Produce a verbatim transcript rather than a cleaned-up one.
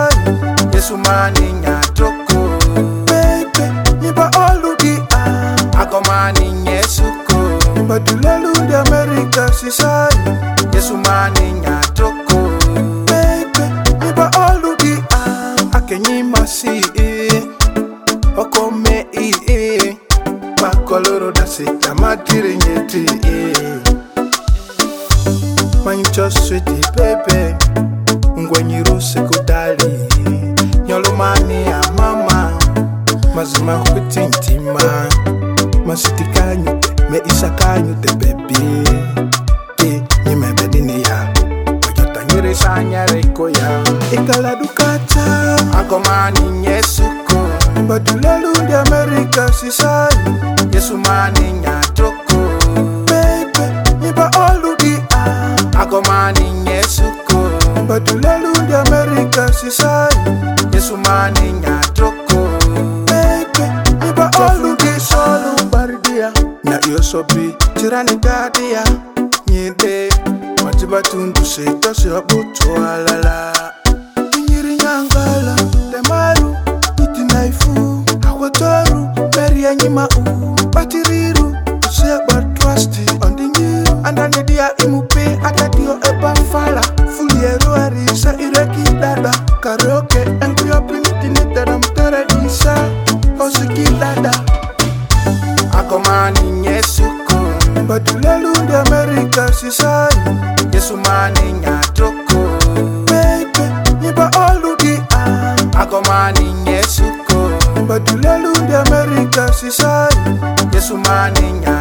sisai Yesu mani nyatoko Baby, niba olu di a Ako mani nyesuko Niba dulelu di Amerika sisai Yesu mani nyatoko Baby, niba olu di a Akenyi masi Oko me i e Makoloro da sita matiri nyeti e Mancho sweetie baby Ngwenyiro sekudali Nyolomani ya mama Mazima kutintima Masiti kanyute Me isa kanyute baby E Nime bedini ya Wajota nyere sanya reko ya Ikala dukata Agomani nyesuko Badulelu di Amerika sisai Yesu mani nyatoko Baby Niba olu di a Agomani nyesuko Badulelu di Amerika sisai Yesu mani nyatoko Baby Niba olu di solu baridia Na yosobi Tirani gadia Nyede Majiba tundu se Tosi obutu alala Nyiri nyangala Demaru Iti naifu Akwatoru Meri anyima u Batiriru Say but trusty On the new Andane dia imupe Akadio eba fala Fully eroari Sa ireki dada Karaoke Engri opinitini Tadam taradisa Osiki dada Akomani nyesuko Badulelu di Amerika sisai Yesu mani nyatoko Baby Niba olu di a Akomani nyesuko Badulelu di Amerika sisai Yesu mani nyatoko